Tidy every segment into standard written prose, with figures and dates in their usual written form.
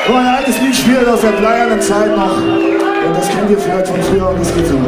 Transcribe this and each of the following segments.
So ein altes Lied spielt aus der bleiernen Zeit noch. Und das kennt ihr vielleicht von früher und das geht so.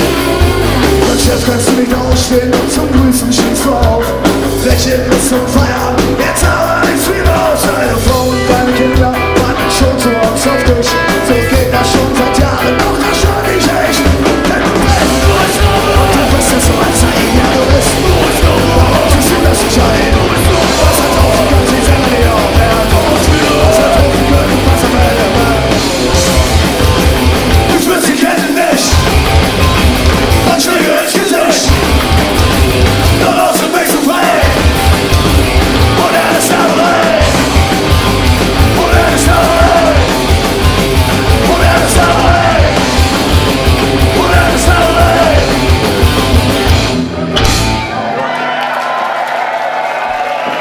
Kannst du nicht ausstehen und zum Grüßen stehst du auf. Lächeln ist so fein.